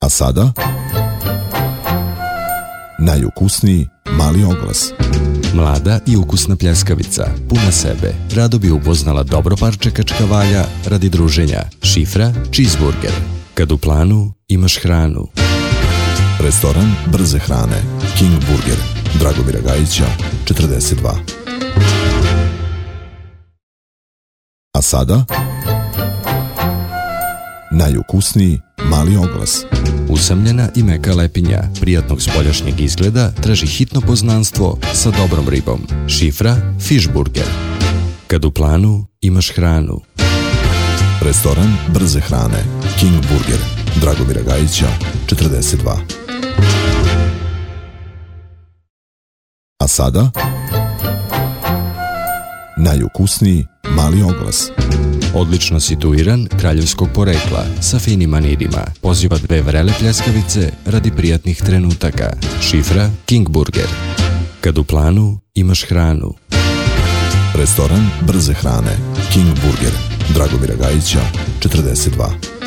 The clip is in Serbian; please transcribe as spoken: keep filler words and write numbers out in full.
A sada, najukusniji mali oglas. Mlada i ukusna pljeskavica, puna sebe, rado bi upoznala dobro parče kačkavalja radi druženja. Šifra cheeseburger. Kad u planu imaš hranu. Restoran brze hrane King Burger, Dragomira Gajića, četrdeset dva. A sada, najukusniji mali oglas. Usamljena i meka lepinja, prijatnog spoljašnjeg izgleda, traži hitno poznanstvo sa dobrom ribom. Šifra Fishburger. Kad u planu imaš hranu. Restoran brze hrane King Burger, Dragomira Gajića, četrdeset dva. A sada, najukusniji mali oglas. Odlično situiran, kraljevskog porekla, sa finim manirima, poziva dve vrele pljeskavice radi prijatnih trenutaka. Šifra King Burger. Kad u planu imaš hranu. Restoran brze hrane King Burger, Dragomira Gajića, četrdeset dva.